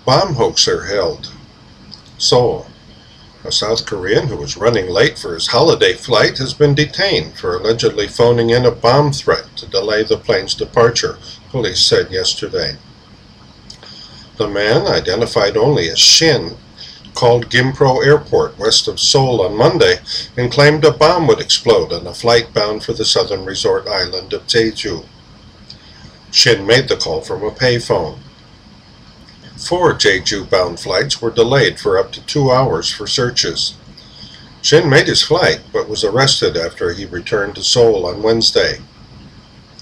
Bomb hoaxer held. Seoul. A South Korean who was running late for his holiday flight has been detained for allegedly phoning in a bomb threat to delay the plane's departure, police said yesterday. The man, identified only as Shin, called Gimpro Airport west of Seoul on Monday and claimed a bomb would explode on a flight bound for the southern resort island of Jeju. Shin made the call from a payphone. 4 Jeju-bound flights were delayed for up to 2 hours for searches. Shin made his flight but was arrested after he returned to Seoul on Wednesday.